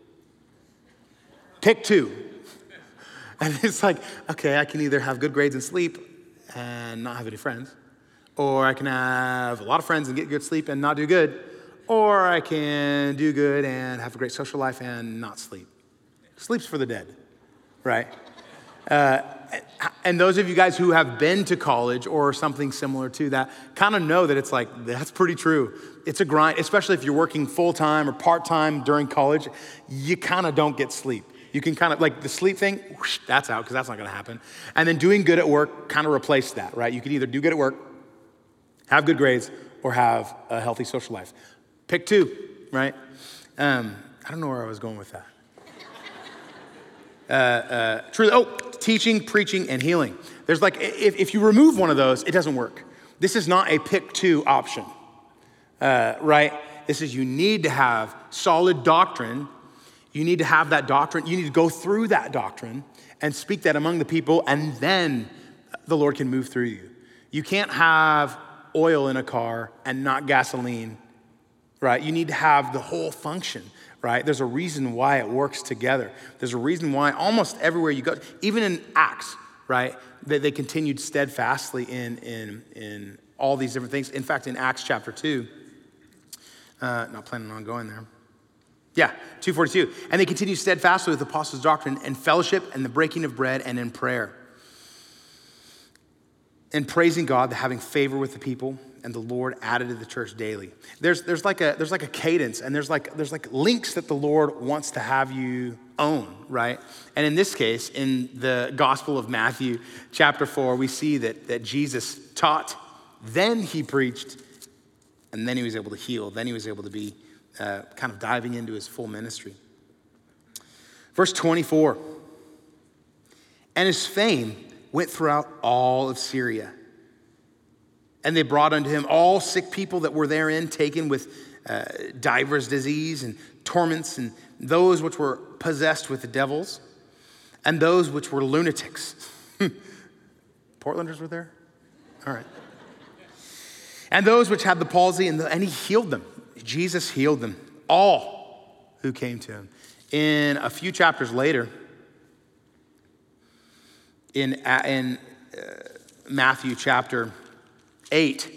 Pick 2. And it's like, okay, I can either have good grades and sleep and not have any friends, or I can have a lot of friends and get good sleep and not do good, or I can do good and have a great social life and not sleep. Sleep's for the dead, right? And those of you guys who have been to college or something similar to that kind of know that it's like, that's pretty true. It's a grind, especially if you're working full-time or part-time during college, you kind of don't get sleep. You can kind of, like the sleep thing, whoosh, that's out because that's not going to happen. And then doing good at work kind of replace that, right? You can either do good at work, have good grades, or have a healthy social life. Pick 2, right? I don't know where I was going with that. Teaching, preaching, and healing. There's like, if you remove one of those, it doesn't work. This is not a pick 2 option, right? This is, you need to have solid doctrine. You need to have that doctrine. You need to go through that doctrine and speak that among the people, and then the Lord can move through you. You can't have oil in a car and not gasoline, right? You need to have the whole function, right? There's a reason why it works together. There's a reason why almost everywhere you go, even in Acts, right? They continued steadfastly in all these different things. In fact, in Acts chapter 2, not planning on going there. Yeah, 2:42. And they continued steadfastly with the apostles' doctrine and fellowship and the breaking of bread and in prayer. And praising God, having favor with the people, and the Lord added to the church daily. There's like a cadence, and there's like links that the Lord wants to have you own, right? And in this case, in the Gospel of Matthew, chapter 4, we see that Jesus taught, then he preached, and then he was able to heal. Then he was able to be kind of diving into his full ministry. Verse 24, and his fame went throughout all of Syria. And they brought unto him all sick people that were therein, taken with divers disease and torments, and those which were possessed with the devils, and those which were lunatics. Portlanders were there? All right. And those which had the palsy, and he healed them. Jesus healed them, all who came to him. In a few chapters later, in Matthew chapter 8,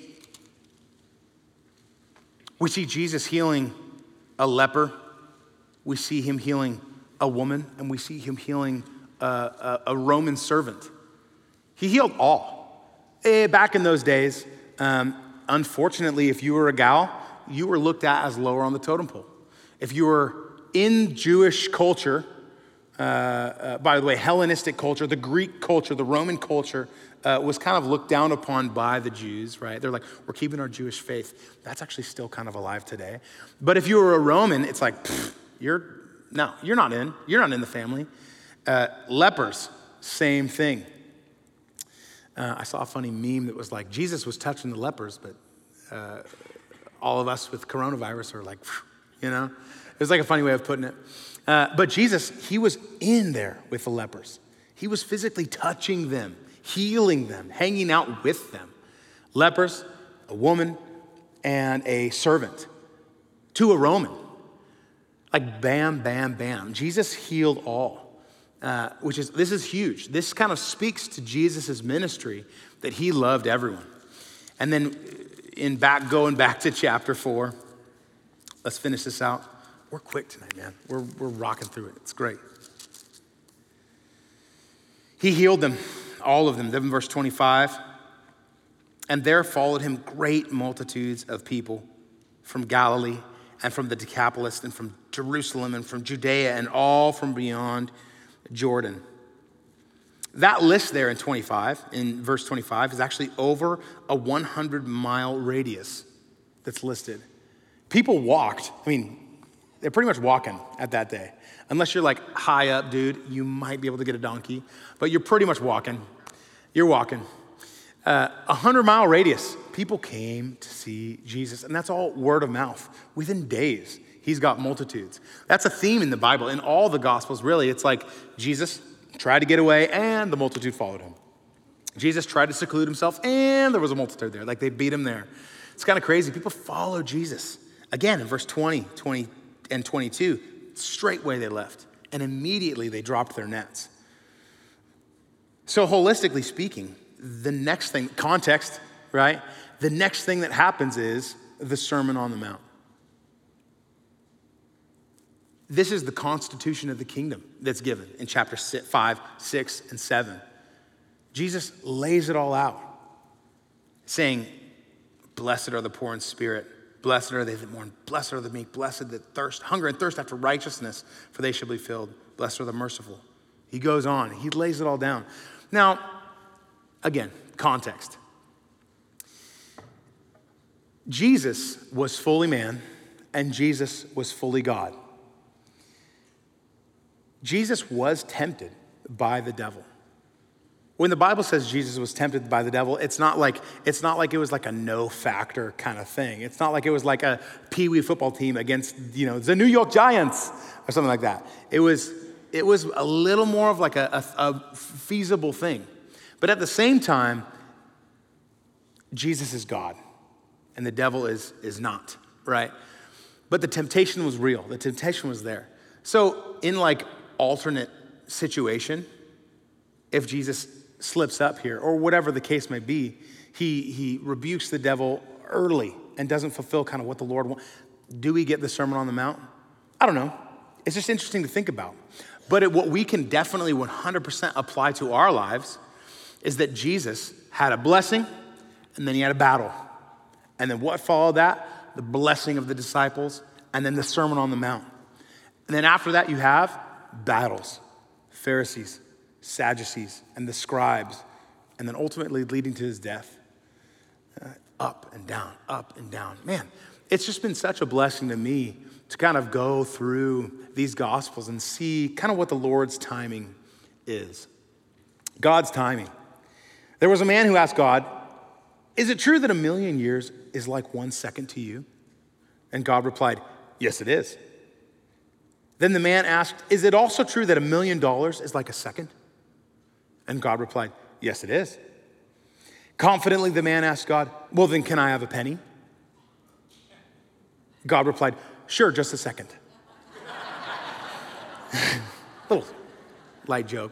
we see Jesus healing a leper, we see him healing a woman, and we see him healing a Roman servant. He healed all. Back in those days, unfortunately, if you were a gal, you were looked at as lower on the totem pole. If you were in Jewish culture, by the way, Hellenistic culture, the Greek culture, the Roman culture was kind of looked down upon by the Jews, right? They're like, we're keeping our Jewish faith. That's actually still kind of alive today. But if you were a Roman, it's like, you're not in the family. Lepers, same thing. I saw a funny meme that was like, Jesus was touching the lepers, but all of us with coronavirus are like, you know? It was like a funny way of putting it. But Jesus, he was in there with the lepers. He was physically touching them, healing them, hanging out with them. Lepers, a woman, and a servant to a Roman. Like bam, bam, bam. Jesus healed all, this is huge. This kind of speaks to Jesus' ministry that he loved everyone. And then going back to chapter 4, let's finish this out. We're quick tonight, man. We're rocking through it. It's great. He healed them, all of them. Then verse 25. And there followed him great multitudes of people from Galilee and from the Decapolis and from Jerusalem and from Judea and all from beyond Jordan. That list there in verse 25, is actually over a 100-mile radius that's listed. People walked. They're pretty much walking at that day. Unless you're like high up, dude, you might be able to get a donkey, but you're pretty much walking. You're walking. 100-mile radius. People came to see Jesus, and that's all word of mouth. Within days, he's got multitudes. That's a theme in the Bible. In all the Gospels, really, it's like Jesus tried to get away, and the multitude followed him. Jesus tried to seclude himself, and there was a multitude there. Like they beat him there. It's kind of crazy. People follow Jesus. Again, in verse 20 and 22, straightway they left, and immediately they dropped their nets. So holistically speaking, the next thing, context, right? The next thing that happens is the Sermon on the Mount. This is the constitution of the kingdom that's given in chapter 5, 6, and 7. Jesus lays it all out, saying, blessed are the poor in spirit, blessed are they that mourn, blessed are the meek, blessed that hunger and thirst after righteousness, for they shall be filled. Blessed are the merciful. He goes on, he lays it all down. Now, again, context. Jesus was fully man and Jesus was fully God. Jesus was tempted by the devil. When the Bible says Jesus was tempted by the devil, it's not like it was like a no factor kind of thing. It's not like it was like a pee-wee football team against, the New York Giants or something like that. It was a little more of like a feasible thing. But at the same time, Jesus is God and the devil is not, right? But the temptation was real. The temptation was there. So in like alternate situation, if Jesus slips up here or whatever the case may be, he rebukes the devil early and doesn't fulfill kind of what the Lord wants. Do we get the Sermon on the Mount? I don't know. It's just interesting to think about. But what we can definitely 100% apply to our lives is that Jesus had a blessing and then he had a battle. And then what followed that? The blessing of the disciples and then the Sermon on the Mount. And then after that you have battles, Pharisees, Sadducees, and the scribes, and then ultimately leading to his death. Up and down, up and down. Man, it's just been such a blessing to me to kind of go through these Gospels and see kind of what the Lord's timing is. God's timing. There was a man who asked God, is it true that 1,000,000 years is like 1 second to you? And God replied, yes, it is. Then the man asked, is it also true that $1,000,000 is like a second? And God replied, yes, it is. Confidently, the man asked God, well, then can I have a penny? God replied, sure, just a second. Little light joke.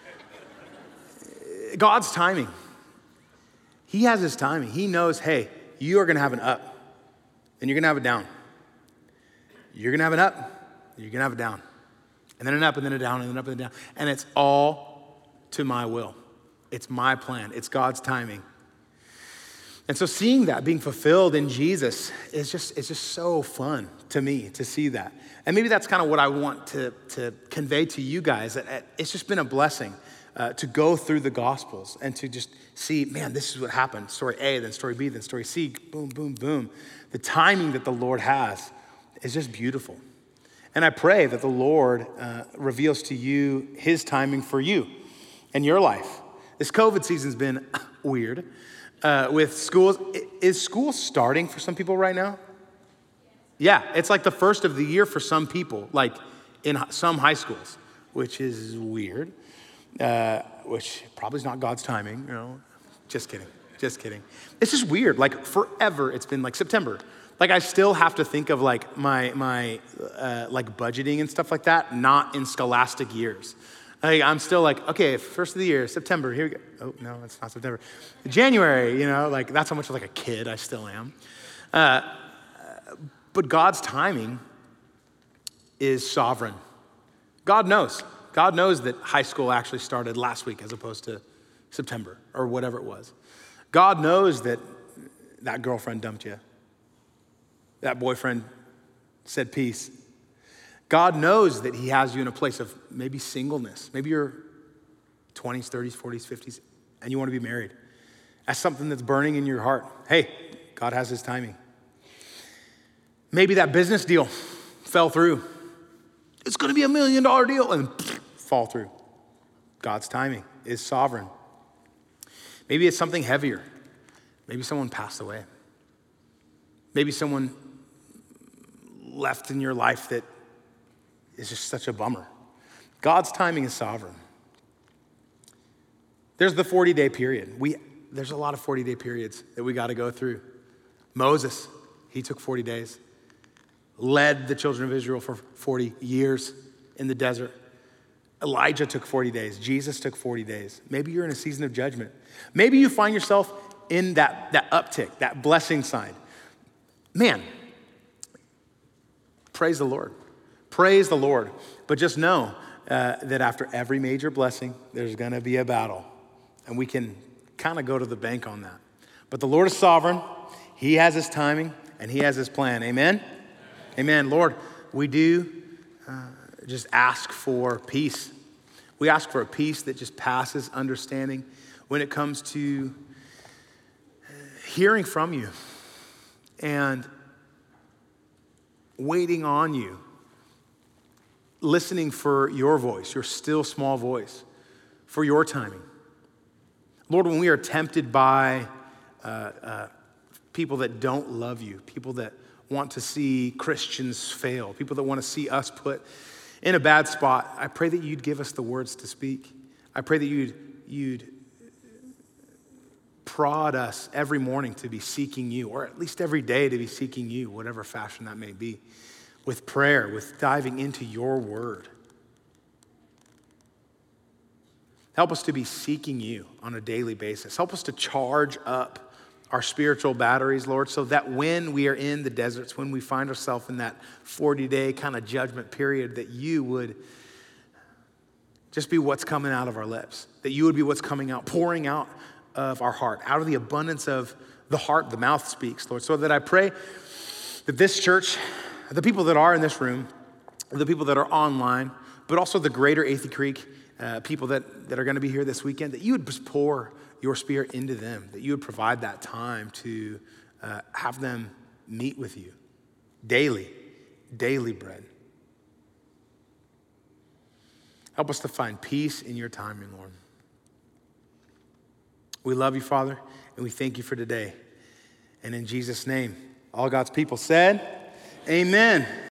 God's timing. He has his timing. He knows, hey, you are gonna have an up, and you're gonna have a down. You're gonna have an up, you're gonna have a down. And then an up, and then a down, and then up, and then down. And it's all to my will. It's my plan. It's God's timing. And so seeing that being fulfilled in Jesus is it's just so fun to me to see that. And maybe that's kind of what I want to convey to you guys. That it's just been a blessing to go through the Gospels and to just see, man, this is what happened. Story A, then story B, then story C, boom, boom, boom. The timing that the Lord has is just beautiful. And I pray that the Lord reveals to you his timing for you and your life. This COVID season's been weird. With schools, is school starting for some people right now? Yeah, it's like the first of the year for some people, like in some high schools, which is weird, which probably is not God's timing, just kidding. It's just weird, like forever it's been like September. Like I still have to think of like my like budgeting and stuff like that, not in scholastic years. I'm still like, okay, first of the year, September, here we go. Oh, no, it's not September. January, like that's how much like a kid I still am. But God's timing is sovereign. God knows. God knows that high school actually started last week as opposed to September or whatever it was. God knows that girlfriend dumped you. That boyfriend said peace. God knows that he has you in a place of maybe singleness. Maybe you're 20s, 30s, 40s, 50s, and you want to be married. That's something that's burning in your heart. Hey, God has his timing. Maybe that business deal fell through. It's going to be $1 million deal and fall through. God's timing is sovereign. Maybe it's something heavier. Maybe someone passed away. Maybe someone left in your life that is just such a bummer. God's timing is sovereign. There's the 40-day period. There's a lot of 40-day periods that we got to go through. Moses, he took 40 days, led the children of Israel for 40 years in the desert. Elijah took 40 days. Jesus took 40 days. Maybe you're in a season of judgment. Maybe you find yourself in that uptick, that blessing side. Man, praise the Lord. Praise the Lord. But just know that after every major blessing, there's gonna be a battle. And we can kind of go to the bank on that. But the Lord is sovereign. He has his timing and he has his plan. Amen? Amen. Lord, we do just ask for peace. We ask for a peace that just passes understanding when it comes to hearing from you and waiting on you. Listening for your voice, your still small voice, for your timing. Lord, when we are tempted by people that don't love you, people that want to see Christians fail, people that want to see us put in a bad spot, I pray that you'd give us the words to speak. I pray that you'd prod us every morning to be seeking you, or at least every day to be seeking you, whatever fashion that may be. With prayer, with diving into your word. Help us to be seeking you on a daily basis. Help us to charge up our spiritual batteries, Lord, so that when we are in the deserts, when we find ourselves in that 40-day kind of judgment period, that you would just be what's coming out of our lips, that you would be what's coming out, pouring out of our heart. Out of the abundance of the heart, the mouth speaks, Lord. So that I pray that this church, the people that are in this room, the people that are online, but also the greater Athey Creek people that are going to be here this weekend, that you would just pour your Spirit into them, that you would provide that time to have them meet with you daily bread. Help us to find peace in your timing, Lord. We love you, Father, and we thank you for today. And in Jesus' name, all God's people said, amen.